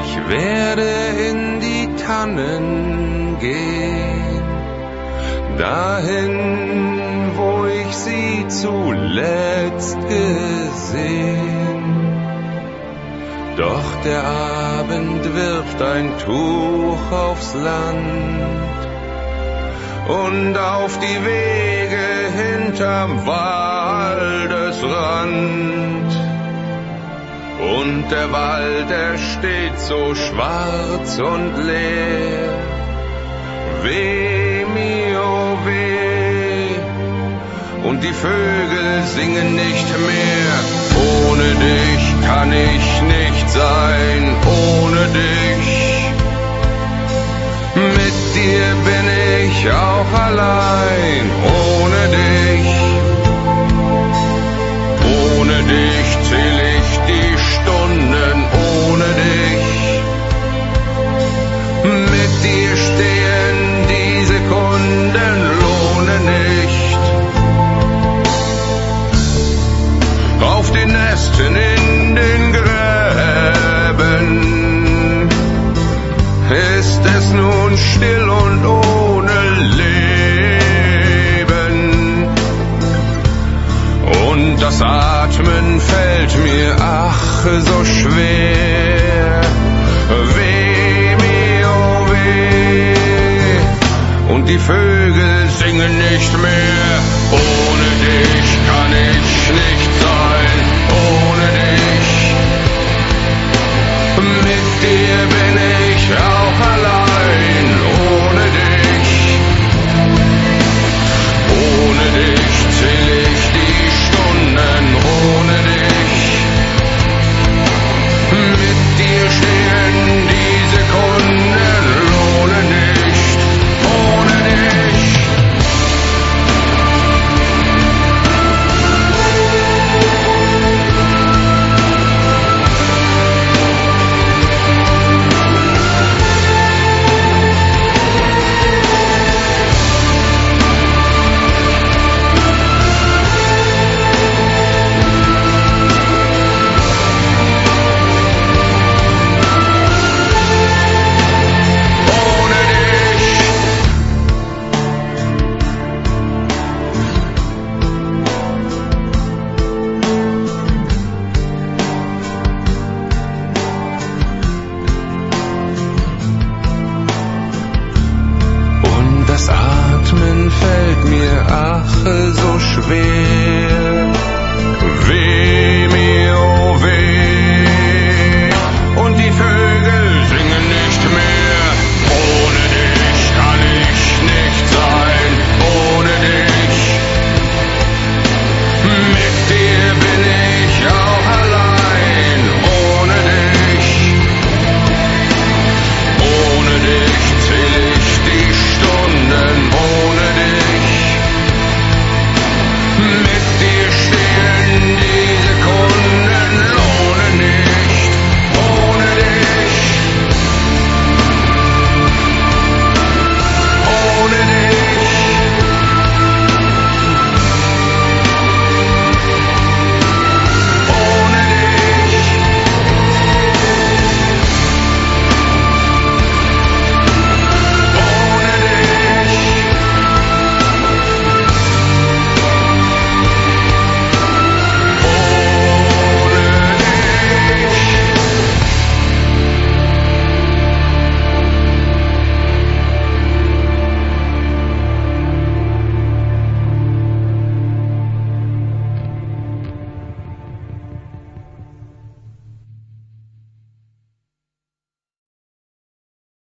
Ich werde in die Tannen gehen, dahin, wo ich sie zuletzt gesehen. Doch der Abend wirft ein Tuch aufs Land und auf die Wege hinterm Waldesrand. Und der Wald, er steht so schwarz und leer. Weh mir, oh weh, und die Vögel singen nicht mehr. Ohne dich kann ich nicht sein.